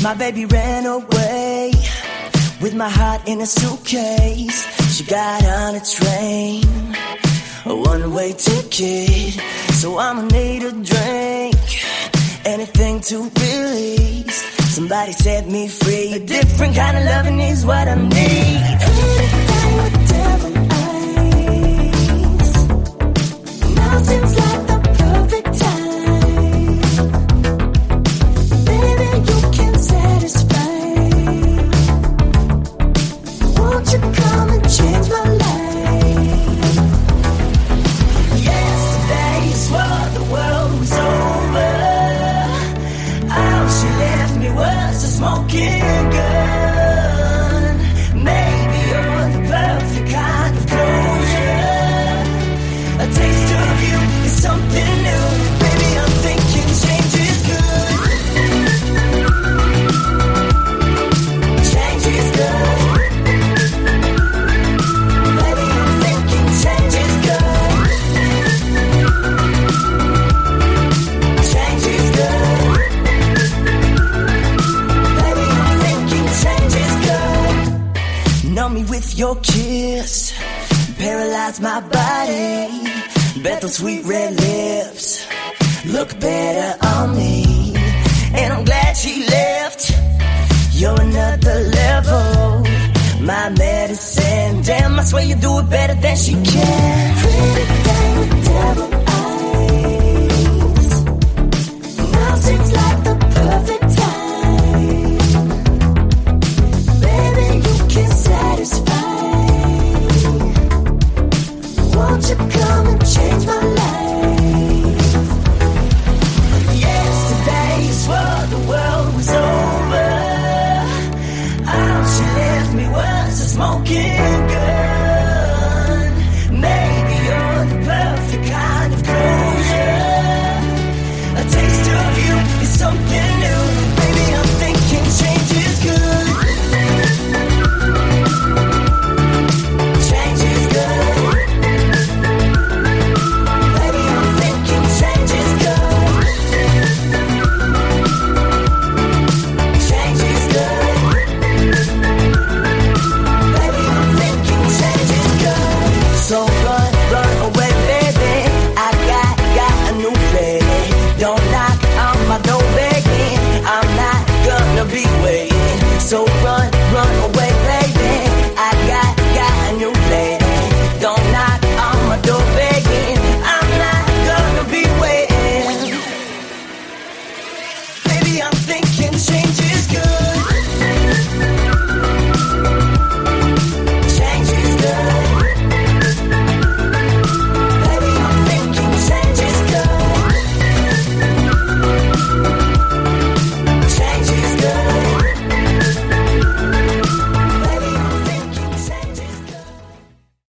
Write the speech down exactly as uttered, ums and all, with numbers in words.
My baby ran away with my heart in a suitcase. She got on a train, a one-way ticket. So I'ma need a drink, anything to release. Somebody set me free. A different kind of loving is what I need. With devil eyes, now seems like the perfect time. Baby, you can satisfy. Won't you come and change my life? Yesterday you swore the world was over. All she left me was a smoking gun. Maybe you're the perfect kind of closure. A taste of you is something new. Baby, I'm thinking change is good. Change is good. Baby, I'm thinking change is good. Change is good. Baby, I'm thinking change is good. Numb me with your kiss, paralyze my body. Bet those sweet red lips look better on me. And I'm glad she left. You're another level, my medicine. Damn, I swear you do it better than she can. Pretty thing with devil eyes, now seems like the perfect time. Baby, you can satisfy. Won't you come and change my life? Yesterday you swore the world was over. All she left me was a smoking gun.